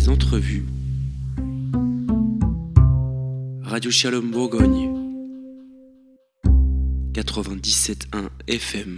Les entrevues. Radio Shalom Bourgogne 97.1 FM.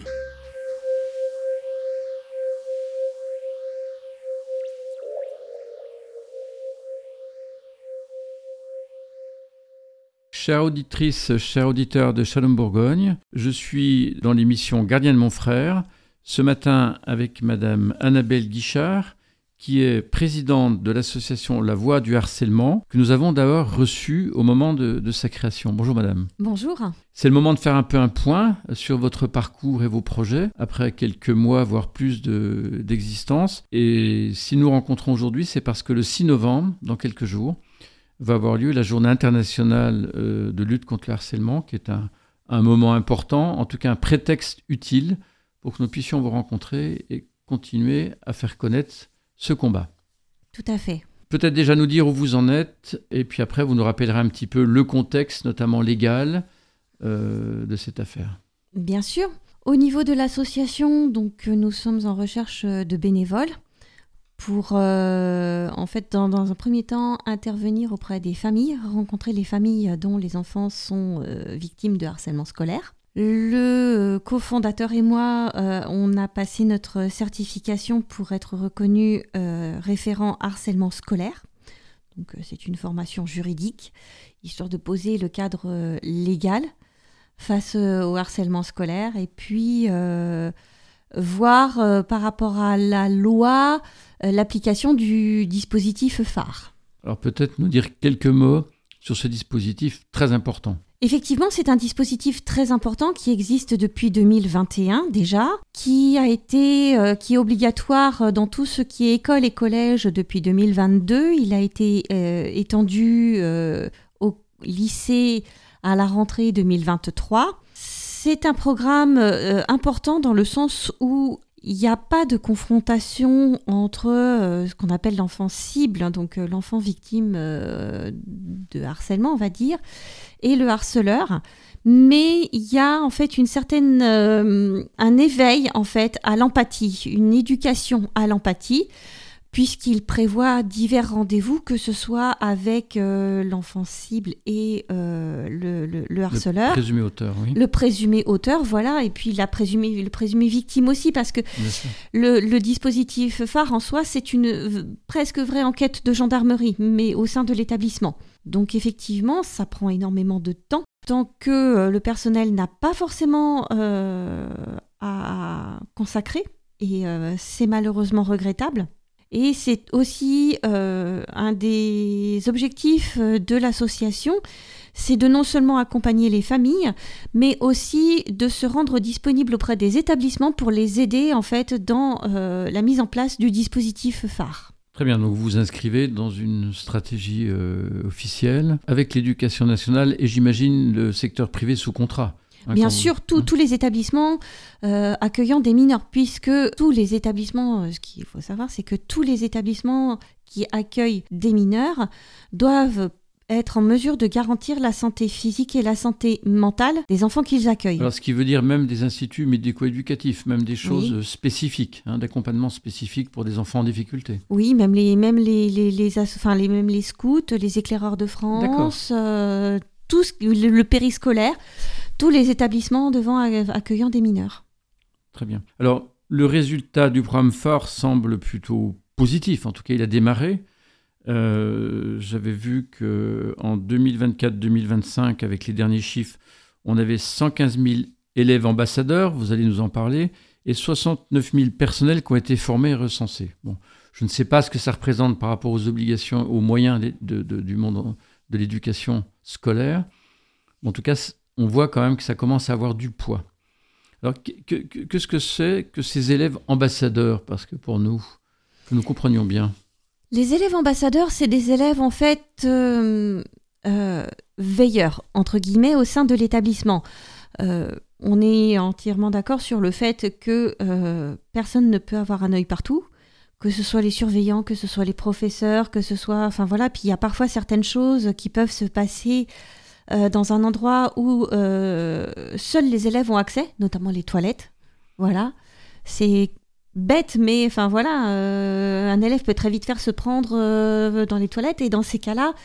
Chères auditrices, chers auditeurs de Shalom Bourgogne, je suis dans l'émission Gardien de mon frère, ce matin avec Madame Annabelle Guichard, qui est présidente de l'association La Voix du Harcèlement, que nous avons d'abord reçue au moment de sa création. Bonjour Madame. Bonjour. C'est le moment de faire un peu un point sur votre parcours et vos projets, après quelques mois, voire plus d'existence. Et si nous rencontrons aujourd'hui, c'est parce que le 6 novembre, dans quelques jours, va avoir lieu la journée internationale de lutte contre le harcèlement, qui est un moment important, en tout cas un prétexte utile pour que nous puissions vous rencontrer et continuer à faire connaître ce combat. Tout à fait. Peut-être déjà nous dire où vous en êtes, et puis après vous nous rappellerez un petit peu le contexte, notamment légal, de cette affaire. Bien sûr. Au niveau de l'association, donc, nous sommes en recherche de bénévoles pour, en fait, dans un premier temps, intervenir auprès des familles, rencontrer les familles dont les enfants sont victimes de harcèlement scolaire. Le cofondateur et moi, on a passé notre certification pour être reconnu référent harcèlement scolaire. Donc, c'est une formation juridique, histoire de poser le cadre légal face au harcèlement scolaire et puis voir par rapport à la loi l'application du dispositif phare. Alors peut-être nous dire quelques mots sur ce dispositif très important. Effectivement, c'est un dispositif très important qui existe depuis 2021 déjà, qui est obligatoire dans tout ce qui est école et collège depuis 2022. Il a été étendu au lycée à la rentrée 2023. C'est un programme important dans le sens où il n'y a pas de confrontation entre ce qu'on appelle l'enfant cible, donc l'enfant victime de harcèlement, on va dire, et le harceleur. Mais il y a en fait un éveil en fait à l'empathie, une éducation à l'empathie, puisqu'il prévoit divers rendez-vous, que ce soit avec l'enfant cible et le harceleur. Le présumé auteur, oui. Le présumé auteur, voilà, et puis le présumé victime aussi, parce que le dispositif phare en soi, c'est une presque vraie enquête de gendarmerie, mais au sein de l'établissement. Donc effectivement, ça prend énormément de temps, tant que le personnel n'a pas forcément à consacrer, et c'est malheureusement regrettable. Et c'est aussi un des objectifs de l'association, c'est de non seulement accompagner les familles, mais aussi de se rendre disponible auprès des établissements pour les aider en fait dans la mise en place du dispositif phare. Très bien, donc vous vous inscrivez dans une stratégie officielle avec l'éducation nationale et j'imagine le secteur privé sous contrat. Bien sûr, tous les établissements accueillant des mineurs, puisque tous les établissements, ce qu'il faut savoir, c'est que tous les établissements qui accueillent des mineurs doivent être en mesure de garantir la santé physique et la santé mentale des enfants qu'ils accueillent. Alors, ce qui veut dire même des instituts médico-éducatifs, même des choses spécifiques, d'accompagnement spécifique pour des enfants en difficulté. Oui, même les scouts, les éclaireurs de France, tout le périscolaire. Tous les établissements accueillant des mineurs. Très bien. Alors, le résultat du programme phare semble plutôt positif. En tout cas, il a démarré. J'avais vu qu'en 2024-2025, avec les derniers chiffres, on avait 115 000 élèves ambassadeurs, vous allez nous en parler, et 69 000 personnels qui ont été formés et recensés. Bon, je ne sais pas ce que ça représente par rapport aux obligations, aux moyens du monde de l'éducation scolaire. En tout cas, on voit quand même que ça commence à avoir du poids. Alors, qu'est-ce que c'est que ces élèves ambassadeurs? Parce que pour nous, que nous comprenions bien. Les élèves ambassadeurs, c'est des élèves en fait veilleurs, entre guillemets, au sein de l'établissement. On est entièrement d'accord sur le fait que personne ne peut avoir un œil partout, que ce soit les surveillants, que ce soit les professeurs, que ce soit... Enfin voilà, puis il y a parfois certaines choses qui peuvent se passer dans un endroit où seuls les élèves ont accès, notamment les toilettes. Voilà, c'est bête, mais enfin voilà, un élève peut très vite faire se prendre dans les toilettes, et dans ces cas-là,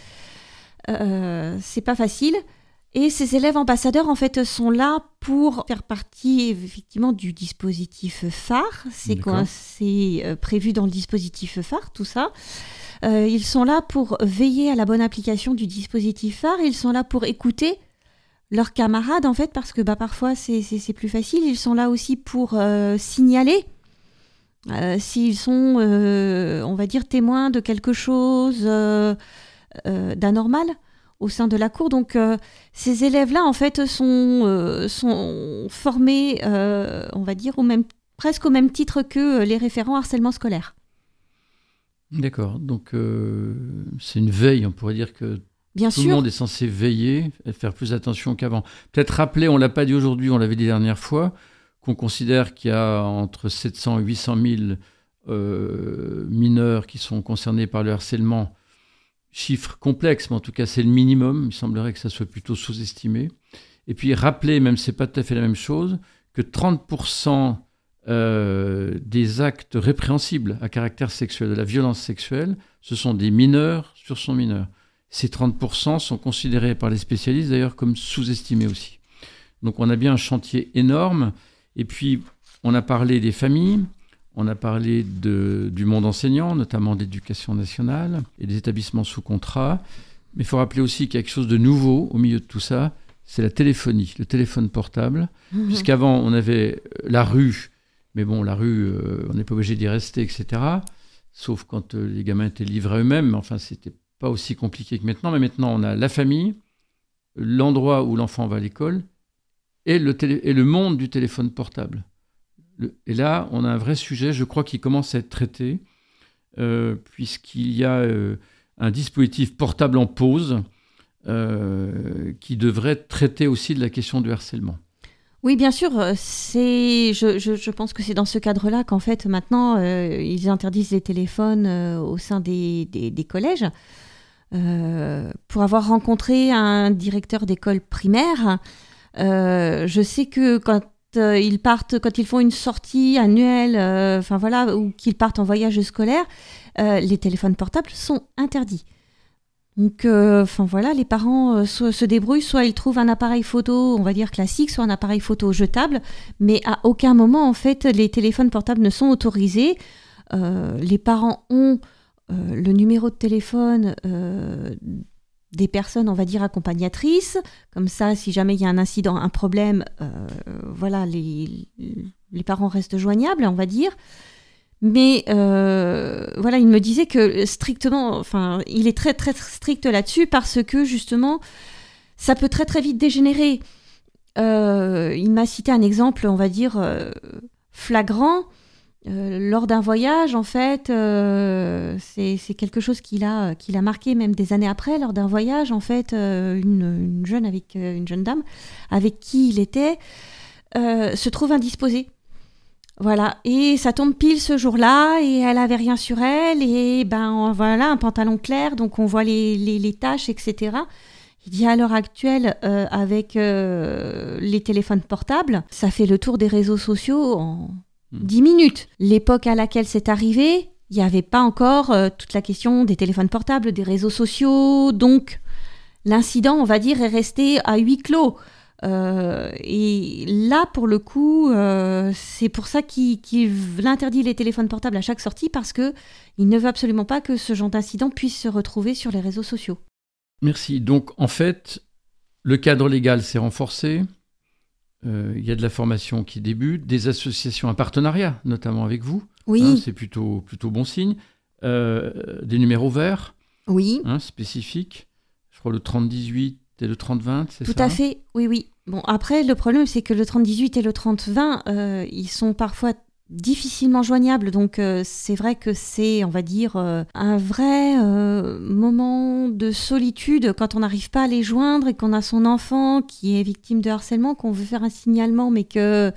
c'est pas facile. Et ces élèves ambassadeurs, en fait, sont là pour faire partie, effectivement, du dispositif phare. C'est prévu dans le dispositif phare, tout ça. Ils sont là pour veiller à la bonne application du dispositif phare. Ils sont là pour écouter leurs camarades, en fait, parce que parfois, c'est plus facile. Ils sont là aussi pour signaler s'ils sont, on va dire, témoins de quelque chose d'anormal au sein de la cour. Donc, ces élèves-là, en fait, sont formés, on va dire, presque au même titre que les référents harcèlement scolaire. D'accord. Donc, c'est une veille. On pourrait dire que Bien tout sûr. le monde est censé veiller et faire plus attention qu'avant. Peut-être rappeler, on ne l'a pas dit aujourd'hui, on l'avait dit la dernière fois, qu'on considère qu'il y a entre 700 et 800 000 mineurs qui sont concernés par le harcèlement. Chiffre complexe, mais en tout cas, c'est le minimum. Il semblerait que ça soit plutôt sous-estimé. Et puis, rappeler, même si ce n'est pas tout à fait la même chose, que 30% des actes répréhensibles à caractère sexuel, de la violence sexuelle, ce sont des mineurs sur son mineur. Ces 30% sont considérés par les spécialistes, d'ailleurs, comme sous-estimés aussi. Donc, on a bien un chantier énorme. Et puis, on a parlé des familles. On a parlé du monde enseignant, notamment d'éducation nationale et des établissements sous contrat. Mais il faut rappeler aussi qu'il y a quelque chose de nouveau au milieu de tout ça, c'est la téléphonie, le téléphone portable. Puisqu'avant, on avait la rue, mais bon, la rue, on n'est pas obligé d'y rester, etc. Sauf quand les gamins étaient livrés à eux-mêmes. Enfin, c'était pas aussi compliqué que maintenant. Mais maintenant, on a la famille, l'endroit où l'enfant va à l'école et le monde du téléphone portable. Et là, on a un vrai sujet, je crois, qui commence à être traité, puisqu'il y a un dispositif portable en pause qui devrait traiter aussi de la question du harcèlement. Oui, bien sûr. Je pense que c'est dans ce cadre-là qu'en fait, maintenant, ils interdisent les téléphones au sein des collèges. Pour avoir rencontré un directeur d'école primaire, je sais que quand ils font une sortie annuelle, ou qu'ils partent en voyage scolaire, les téléphones portables sont interdits. Donc, les parents se débrouillent, soit ils trouvent un appareil photo, on va dire classique, soit un appareil photo jetable, mais à aucun moment, en fait, les téléphones portables ne sont autorisés. Les parents ont le numéro de téléphone des personnes, on va dire, accompagnatrices. Comme ça, si jamais il y a un incident, un problème, les parents restent joignables, on va dire. Mais il me disait que strictement, il est très, très strict là-dessus parce que, justement, ça peut très, très vite dégénérer. Il m'a cité un exemple, on va dire, flagrant. Lors d'un voyage, en fait, c'est quelque chose qu'il a marqué même des années après. Lors d'un voyage, en fait, une jeune dame avec qui il était se trouve indisposée. Voilà, et ça tombe pile ce jour-là, et elle avait rien sur elle, et un pantalon clair, donc on voit les taches, etc. Il dit à l'heure actuelle, avec les téléphones portables, ça fait le tour des réseaux sociaux en 10 minutes. L'époque à laquelle c'est arrivé, il n'y avait pas encore toute la question des téléphones portables, des réseaux sociaux, donc l'incident, on va dire, est resté à huis clos. Et là, pour le coup, c'est pour ça qu'il interdit les téléphones portables à chaque sortie, parce qu'il ne veut absolument pas que ce genre d'incident puisse se retrouver sur les réseaux sociaux. Merci. Donc, en fait, le cadre légal s'est renforcé. Il y a de la formation qui débute, des associations, un partenariat, notamment avec vous. Oui. C'est plutôt bon signe. Des numéros verts. Oui. Spécifiques. Je crois le 30-18 et le 30-20, c'est ça ? Tout à fait, oui. Bon, après, le problème, c'est que le 30-18 et le 30-20, ils sont parfois difficilement joignables. Donc, c'est vrai que c'est, on va dire, un vrai moment de solitude quand on n'arrive pas à les joindre et qu'on a son enfant qui est victime de harcèlement, qu'on veut faire un signalement, mais que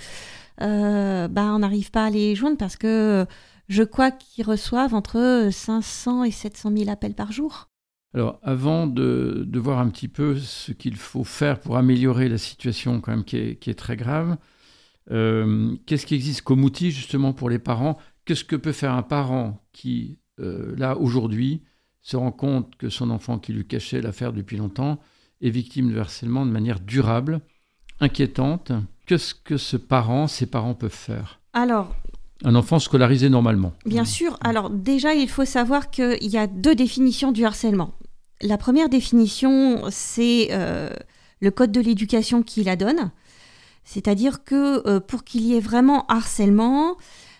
on n'arrive pas à les joindre parce que je crois qu'ils reçoivent entre 500 et 700 000 appels par jour. Alors, avant de voir un petit peu ce qu'il faut faire pour améliorer la situation quand même qui est très grave, Qu'est-ce qui existe comme outil justement pour les parents ? Qu'est-ce que peut faire un parent qui, là, aujourd'hui, se rend compte que son enfant qui lui cachait l'affaire depuis longtemps est victime de harcèlement de manière durable, inquiétante ? Qu'est-ce que ces parents peuvent faire ? Alors, un enfant scolarisé normalement. Bien sûr. Alors déjà, il faut savoir qu'il y a 2 définitions du harcèlement. La première définition, c'est le Code de l'éducation qui la donne. C'est-à-dire que pour qu'il y ait vraiment harcèlement,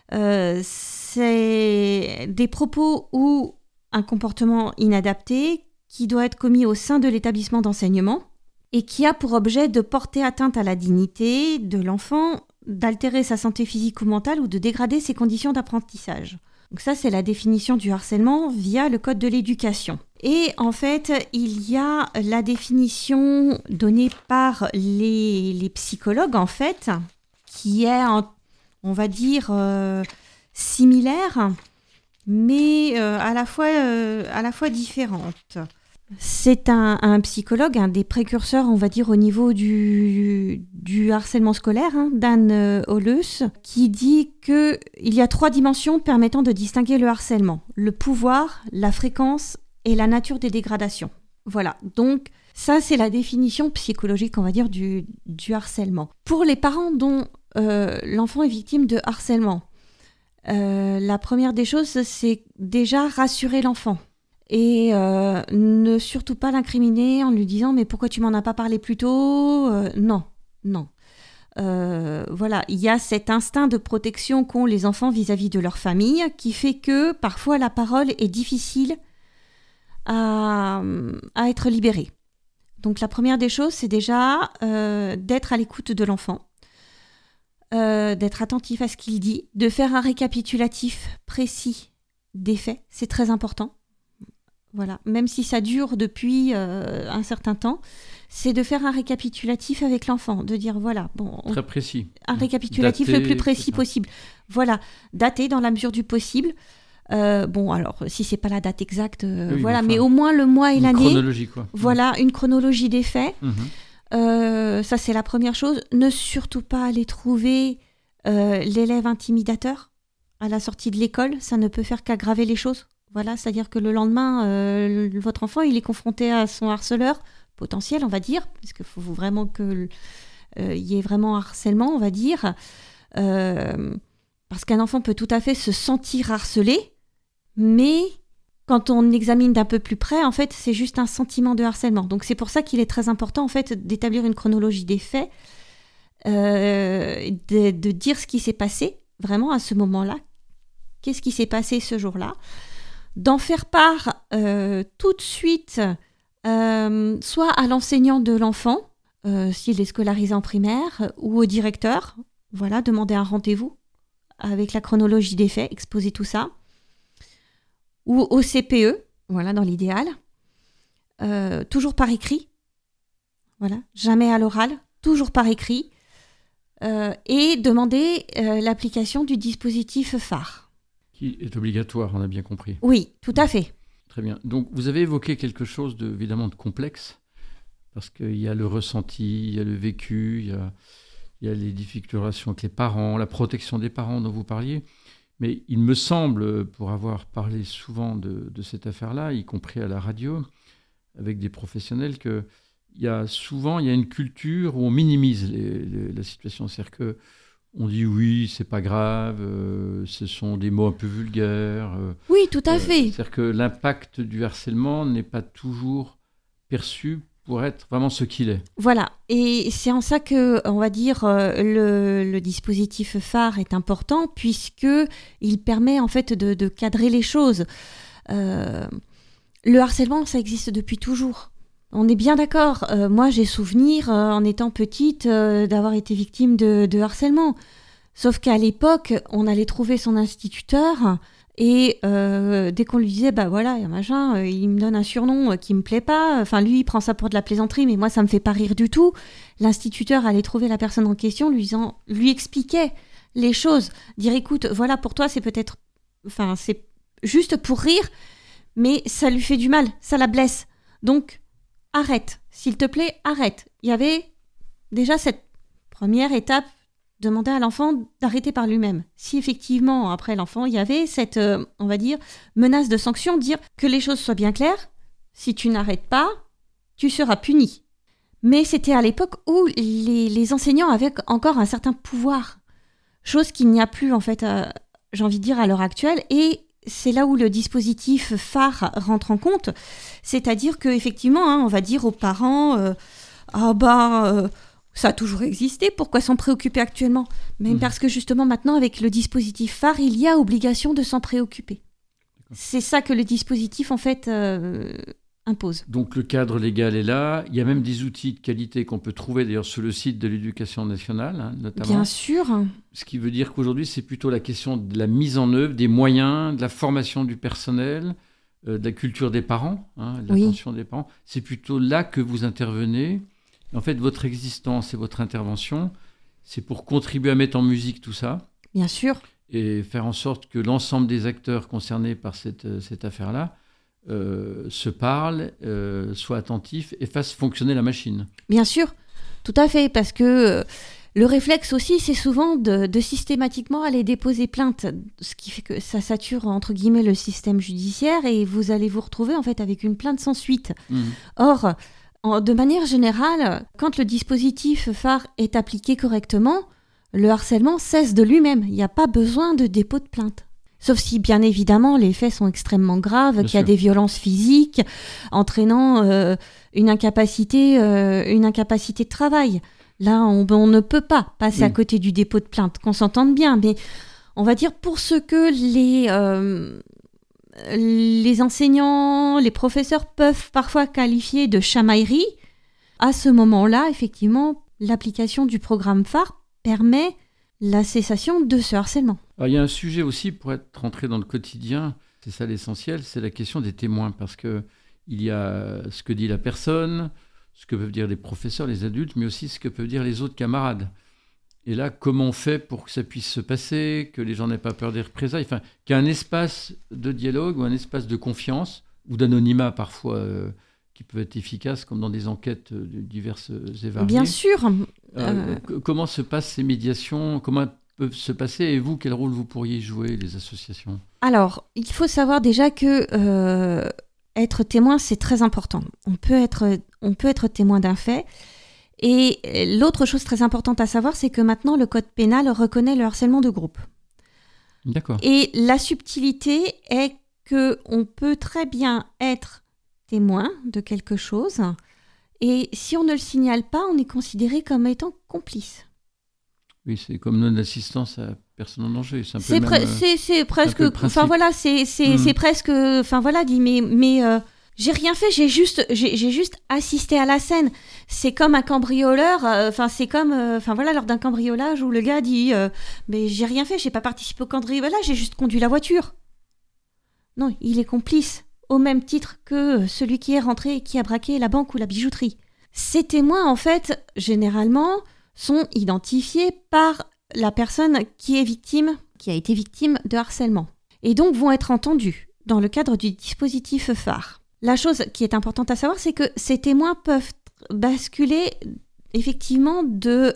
c'est des propos ou un comportement inadapté qui doit être commis au sein de l'établissement d'enseignement et qui a pour objet de porter atteinte à la dignité de l'enfant, d'altérer sa santé physique ou mentale ou de dégrader ses conditions d'apprentissage. Donc ça, c'est la définition du harcèlement via le Code de l'éducation. Et en fait, il y a la définition donnée par les psychologues, en fait, qui est, on va dire, similaire, mais à la fois différente. C'est un psychologue, un des précurseurs, on va dire, au niveau du harcèlement scolaire, Dan Holleus, qui dit qu'il y a 3 dimensions permettant de distinguer le harcèlement. Le pouvoir, la fréquence et la nature des dégradations. Voilà, donc ça c'est la définition psychologique, on va dire, du harcèlement. Pour les parents dont l'enfant est victime de harcèlement, la première des choses, c'est déjà rassurer l'enfant. Et ne surtout pas l'incriminer en lui disant « mais pourquoi tu m'en as pas parlé plus tôt ?» Non. Voilà, il y a cet instinct de protection qu'ont les enfants vis-à-vis de leur famille qui fait que parfois la parole est difficile à être libérée. Donc la première des choses, c'est déjà d'être à l'écoute de l'enfant, d'être attentif à ce qu'il dit, de faire un récapitulatif précis des faits, c'est très important. Voilà, même si ça dure depuis un certain temps, c'est de faire un récapitulatif avec l'enfant, de dire voilà, très précis. Un récapitulatif daté, le plus précis possible. Voilà, daté dans la mesure du possible. Alors si c'est pas la date exacte, oui, voilà, enfin, mais au moins le mois et l'année. Une chronologie quoi. Voilà, une chronologie des faits. Ça c'est la première chose. Ne surtout pas aller trouver l'élève intimidateur à la sortie de l'école, ça ne peut faire qu'aggraver les choses. Voilà, c'est-à-dire que le lendemain, votre enfant, il est confronté à son harceleur potentiel, on va dire, parce qu'il faut vraiment qu'il y ait vraiment harcèlement, on va dire. Parce qu'un enfant peut tout à fait se sentir harcelé, mais quand on examine d'un peu plus près, en fait, c'est juste un sentiment de harcèlement. Donc c'est pour ça qu'il est très important, en fait, d'établir une chronologie des faits, de dire ce qui s'est passé, vraiment, à ce moment-là. Qu'est-ce qui s'est passé ce jour-là ? D'en faire part tout de suite, soit à l'enseignant de l'enfant, s'il est scolarisé en primaire, ou au directeur. Voilà, demander un rendez-vous avec la chronologie des faits, exposer tout ça. Ou au CPE, voilà, dans l'idéal. Toujours par écrit. Voilà, jamais à l'oral, toujours par écrit. Et demander l'application du dispositif phare. Qui est obligatoire, on a bien compris. Oui, tout à fait. Très bien. Donc, vous avez évoqué quelque chose évidemment de complexe, parce qu'il y a le ressenti, il y a le vécu, il y a les difficultés de relation avec les parents, la protection des parents dont vous parliez. Mais il me semble, pour avoir parlé souvent de cette affaire-là, y compris à la radio, avec des professionnels, qu'il y a une culture où on minimise la situation. C'est-à-dire que on dit oui, c'est pas grave, ce sont des mots un peu vulgaires. Oui, tout à fait. C'est-à-dire que l'impact du harcèlement n'est pas toujours perçu pour être vraiment ce qu'il est. Voilà, et c'est en ça que, on va dire, le dispositif phare est important, puisqu'il permet en fait de cadrer les choses. Le harcèlement, ça existe depuis toujours. On est bien d'accord. Moi, j'ai souvenir, en étant petite, d'avoir été victime de harcèlement. Sauf qu'à l'époque, on allait trouver son instituteur et dès qu'on lui disait, bah voilà, il y a machin, il me donne un surnom qui me plaît pas. Enfin, lui, il prend ça pour de la plaisanterie, mais moi, ça me fait pas rire du tout. L'instituteur allait trouver la personne en question, lui expliquait les choses. Dire, écoute, voilà, pour toi, c'est peut-être... Enfin, c'est juste pour rire, mais ça lui fait du mal, ça la blesse. Donc... arrête, s'il te plaît, arrête. Il y avait déjà cette première étape demander à l'enfant d'arrêter par lui-même. Si effectivement, après l'enfant, il y avait cette, on va dire, menace de sanction, dire que les choses soient bien claires, si tu n'arrêtes pas, tu seras puni. Mais c'était à l'époque où les enseignants avaient encore un certain pouvoir, chose qu'il n'y a plus, en fait, j'ai envie de dire, à l'heure actuelle, et c'est là où le dispositif phare rentre en compte, c'est-à-dire qu'effectivement, on va dire aux parents, ça a toujours existé, pourquoi s'en préoccuper actuellement ? Même parce que justement maintenant, avec le dispositif phare, il y a obligation de s'en préoccuper. C'est ça que le dispositif, en fait, impose. Donc le cadre légal est là, il y a même des outils de qualité qu'on peut trouver d'ailleurs sur le site de l'Éducation nationale, notamment. Bien sûr. Ce qui veut dire qu'aujourd'hui, c'est plutôt la question de la mise en œuvre, des moyens, de la formation du personnel, de la culture des parents, de l'attention des parents. C'est plutôt là que vous intervenez. En fait, votre existence et votre intervention, c'est pour contribuer à mettre en musique tout ça. Bien sûr. Et faire en sorte que l'ensemble des acteurs concernés par cette affaire-là se parlent, soient attentifs et fassent fonctionner la machine. Bien sûr, tout à fait, parce que le réflexe aussi, c'est souvent de systématiquement aller déposer plainte, ce qui fait que ça sature, entre guillemets, le système judiciaire et vous allez vous retrouver en fait avec une plainte sans suite. Or, de manière générale, quand le dispositif phare est appliqué correctement, le harcèlement cesse de lui-même. Il n'y a pas besoin de dépôt de plainte. Sauf si, bien évidemment, les faits sont extrêmement graves, qu'il y a des violences physiques entraînant une incapacité de travail. Là, on ne peut pas passer à côté du dépôt de plainte, qu'on s'entende bien. Mais on va dire pour ce que les enseignants, les professeurs peuvent parfois qualifier de chamaillerie, à ce moment-là, effectivement, l'application du programme phare permet la cessation de ce harcèlement. Alors, il y a un sujet aussi pour être rentré dans le quotidien, c'est ça l'essentiel, c'est la question des témoins, parce qu'il y a ce que dit la personne, ce que peuvent dire les professeurs, les adultes, mais aussi ce que peuvent dire les autres camarades. Et là, comment on fait pour que ça puisse se passer, que les gens n'aient pas peur des représailles, enfin, qu'il y ait un espace de dialogue ou un espace de confiance, ou d'anonymat parfois, qui peut être efficace, comme dans des enquêtes diverses et variées. Bien sûr. Comment se passent ces médiations ? Comment peuvent se passer ? Et vous, quel rôle vous pourriez jouer, les associations ? Alors, il faut savoir déjà que être témoin, c'est très important. On peut être témoin d'un fait. Et l'autre chose très importante à savoir, c'est que maintenant, le code pénal reconnaît le harcèlement de groupe. D'accord. Et la subtilité est qu'on peut très bien être témoin de quelque chose, et si on ne le signale pas, on est considéré comme étant complice. Oui, c'est comme non-assistance à personne en danger. C'est presque, enfin voilà, c'est presque, enfin voilà, dit, mais j'ai rien fait, j'ai juste assisté à la scène. C'est comme un cambrioleur, c'est comme, voilà, lors d'un cambriolage où le gars dit, mais j'ai rien fait, j'ai pas participé au cambriolage, j'ai juste conduit la voiture. Non, il est complice, au même titre que celui qui est rentré et qui a braqué la banque ou la bijouterie. Ces témoins, en fait, généralement, sont identifiés par la personne qui a été victime de harcèlement, et donc vont être entendus dans le cadre du dispositif phare. La chose qui est importante à savoir, c'est que ces témoins peuvent basculer effectivement de,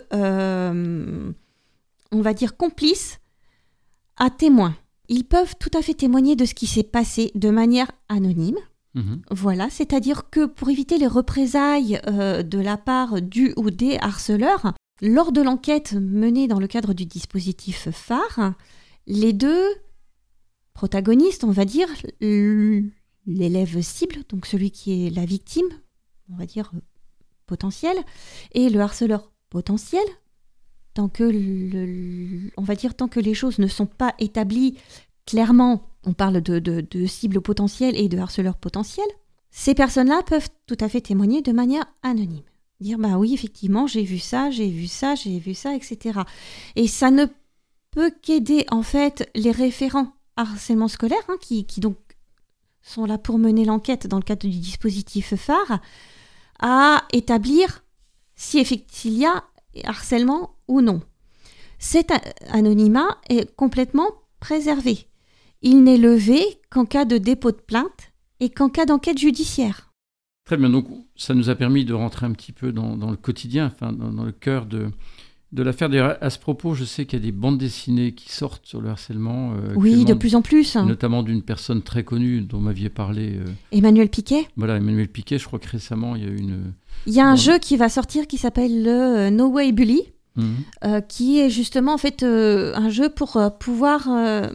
on va dire, complices à témoins. Ils peuvent tout à fait témoigner de ce qui s'est passé de manière anonyme. Voilà, c'est-à-dire que pour éviter les représailles de la part du ou des harceleurs, lors de l'enquête menée dans le cadre du dispositif phare, les deux protagonistes, on va dire, l'élève cible, donc celui qui est la victime, on va dire potentielle, et le harceleur potentiel, tant que les choses ne sont pas établies clairement, on parle de cible potentielle et de harceleur potentiel, ces personnes-là peuvent tout à fait témoigner de manière anonyme. Dire, bah oui, effectivement, j'ai vu ça, etc. Et ça ne peut qu'aider, en fait, les référents harcèlement scolaire, qui donc sont là pour mener l'enquête dans le cadre du dispositif phare, à établir si effectivement il y a harcèlement ou non. Cet anonymat est complètement préservé. Il n'est levé qu'en cas de dépôt de plainte et qu'en cas d'enquête judiciaire. Très bien, donc ça nous a permis de rentrer un petit peu dans le quotidien, dans le cœur de l'affaire. D'ailleurs, à ce propos, je sais qu'il y a des bandes dessinées qui sortent sur le harcèlement. Oui, de plus en plus. Notamment d'une personne très connue dont vous m'aviez parlé. Emmanuel Piquet. Voilà, Emmanuel Piquet. Je crois que récemment, il y a eu une... Il y a un jeu qui va sortir qui s'appelle le No Way Bully, qui est justement en fait un jeu pour pouvoir,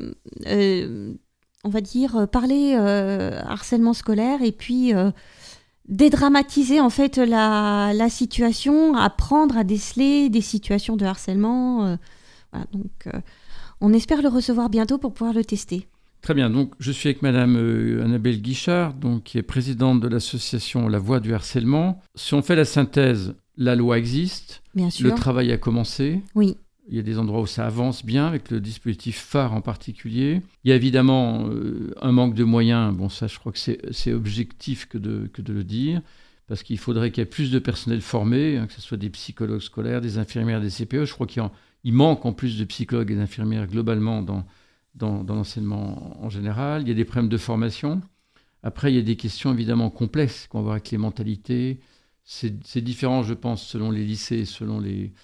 on va dire, parler harcèlement scolaire et puis dédramatiser en fait la situation, apprendre à déceler des situations de harcèlement. Voilà, donc on espère le recevoir bientôt pour pouvoir le tester. Très bien, donc je suis avec Madame Annabelle Guichard, donc, qui est présidente de l'association La Voix du harcèlement. Si on fait la synthèse, la loi existe, bien sûr. Le travail a commencé. Oui. Il y a des endroits où ça avance bien, avec le dispositif phare en particulier. Il y a évidemment un manque de moyens. Bon, ça, je crois que c'est objectif que de le dire, parce qu'il faudrait qu'il y ait plus de personnel formé, que ce soit des psychologues scolaires, des infirmières, des CPE. Je crois qu'il manque en plus de psychologues et d'infirmières globalement dans l'enseignement en général. Il y a des problèmes de formation. Après, il y a des questions évidemment complexes qu'on va voir avec les mentalités. C'est différent, je pense, selon les lycées, selon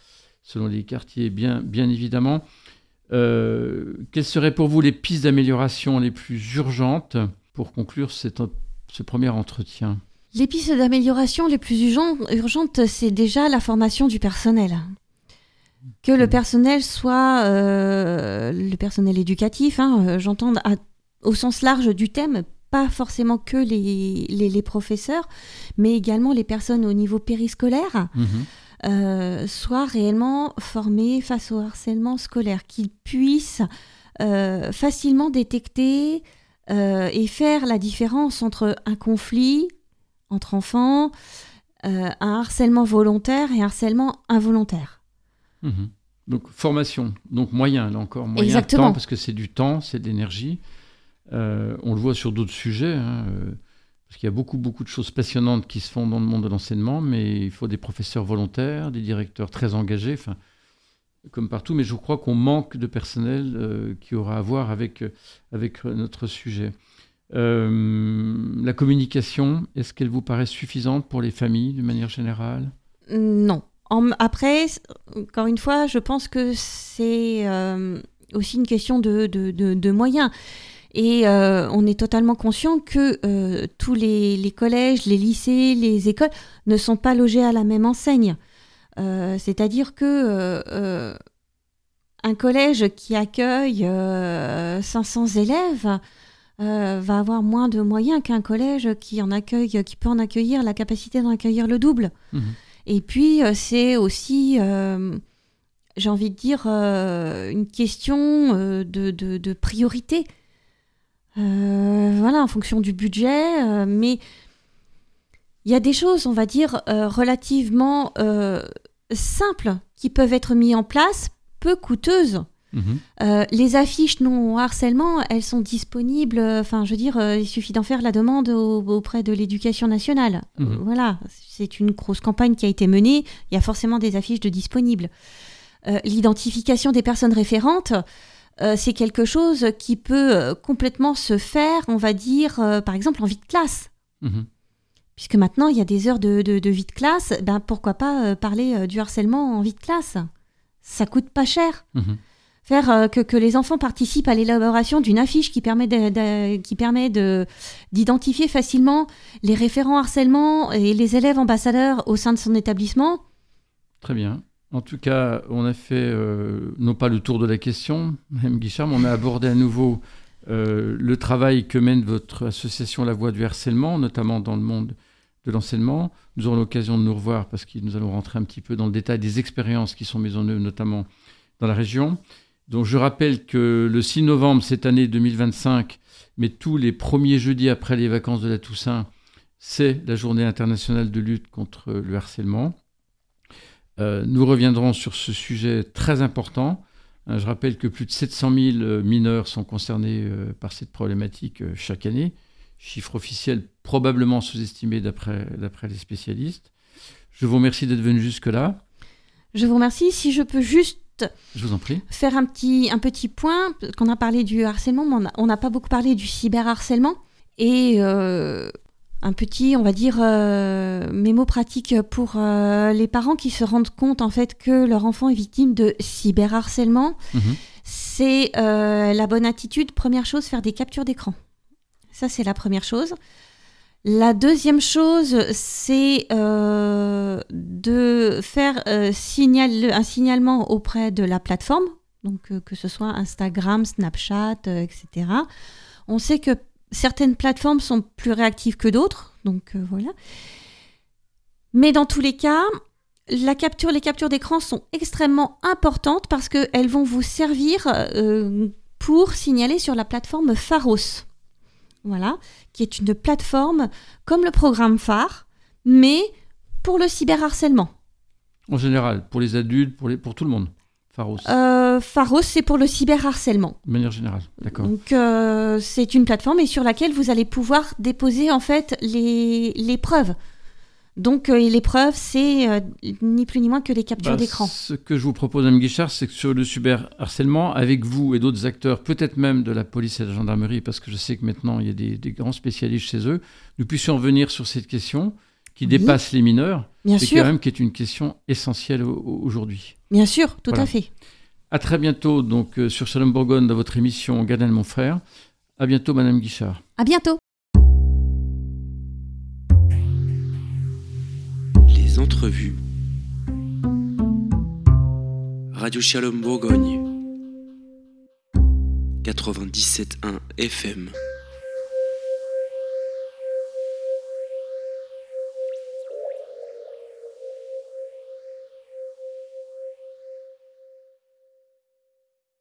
les quartiers, bien évidemment. Quelles seraient pour vous les pistes d'amélioration les plus urgentes pour conclure ce premier entretien ? Les pistes d'amélioration les plus urgentes, c'est déjà la formation du personnel. Que le personnel soit le personnel éducatif, j'entends au sens large du thème, pas forcément que les professeurs, mais également les personnes au niveau périscolaire, soient réellement formés face au harcèlement scolaire, qu'ils puissent facilement détecter et faire la différence entre un conflit entre enfants, un harcèlement volontaire et un harcèlement involontaire. Donc formation, donc moyen, là encore, moyen. Exactement. Temps, parce que c'est du temps, c'est de l'énergie. On le voit sur d'autres sujets, parce qu'il y a beaucoup de choses passionnantes qui se font dans le monde de l'enseignement, mais il faut des professeurs volontaires, des directeurs très engagés, comme partout, mais je crois qu'on manque de personnel qui aura à voir avec notre sujet. La communication, est-ce qu'elle vous paraît suffisante pour les familles, de manière générale ? Non. Après, encore une fois, je pense que c'est aussi une question de moyens. Et on est totalement conscient que tous les collèges, les lycées, les écoles ne sont pas logés à la même enseigne. C'est-à-dire que un collège qui accueille 500 élèves va avoir moins de moyens qu'un collège qui peut en accueillir, la capacité d'en accueillir le double. Et puis, c'est aussi, j'ai envie de dire, une question de priorité. Voilà, en fonction du budget. Mais il y a des choses, on va dire, relativement simples qui peuvent être mises en place, peu coûteuses. Les affiches non harcèlement, elles sont disponibles. Il suffit d'en faire la demande auprès de l'Éducation nationale. Voilà, c'est une grosse campagne qui a été menée. Il y a forcément des affiches de disponibles. L'identification des personnes référentes, c'est quelque chose qui peut complètement se faire, on va dire, par exemple en vie de classe. Puisque maintenant, il y a des heures de vie de classe, pourquoi pas parler du harcèlement en vie de classe ? Ça coûte pas cher. Faire que les enfants participent à l'élaboration d'une affiche qui permet d'identifier facilement les référents harcèlement et les élèves ambassadeurs au sein de son établissement. Très bien. En tout cas, on a fait, non pas le tour de la question, Mme Guichard, mais on a abordé à nouveau le travail que mène votre association La Voix du harcèlement, notamment dans le monde de l'enseignement. Nous aurons l'occasion de nous revoir parce que nous allons rentrer un petit peu dans le détail des expériences qui sont mises en œuvre, notamment dans la région. Donc je rappelle que le 6 novembre cette année 2025, mais tous les premiers jeudis après les vacances de la Toussaint, c'est la journée internationale de lutte contre le harcèlement. Nous reviendrons sur ce sujet très important. Je rappelle que plus de 700 000 mineurs sont concernés par cette problématique chaque année. Chiffre officiel probablement sous-estimé d'après les spécialistes. Je vous remercie d'être venu jusque-là. Je vous remercie. Si je peux juste Je vous en prie. Faire un petit point, parce qu'on a parlé du harcèlement, mais on n'a pas beaucoup parlé du cyberharcèlement. Et un petit, on va dire, mémo pratique pour les parents qui se rendent compte en fait que leur enfant est victime de cyberharcèlement. C'est la bonne attitude. Première chose, faire des captures d'écran. Ça, c'est la première chose. La deuxième chose, c'est de faire un signalement auprès de la plateforme, donc que ce soit Instagram, Snapchat, etc. On sait que certaines plateformes sont plus réactives que d'autres, donc voilà. Mais dans tous les cas, les captures d'écran sont extrêmement importantes parce qu'elles vont vous servir pour signaler sur la plateforme Pharos. Voilà, qui est une plateforme comme le programme phare, mais pour le cyberharcèlement. En général, pour les adultes, pour tout le monde. Pharos. Pharos, c'est pour le cyberharcèlement. De manière générale, d'accord. Donc, c'est une plateforme sur laquelle vous allez pouvoir déposer en fait les preuves. Donc, les preuves, c'est ni plus ni moins que les captures d'écran. Ce que je vous propose, Mme Guichard, c'est que sur le cyberharcèlement, avec vous et d'autres acteurs, peut-être même de la police et de la gendarmerie, parce que je sais que maintenant, il y a des grands spécialistes chez eux, nous puissions revenir sur cette question qui dépasse les mineurs, Bien sûr. Quand même qui est une question essentielle aujourd'hui. Bien sûr, tout Voilà. à fait. À très bientôt donc, sur Shalom Bourgogne dans votre émission Gardien de mon frère. À bientôt, Mme Guichard. À bientôt. Les entrevues. Radio Shalom Bourgogne. 97.1 FM.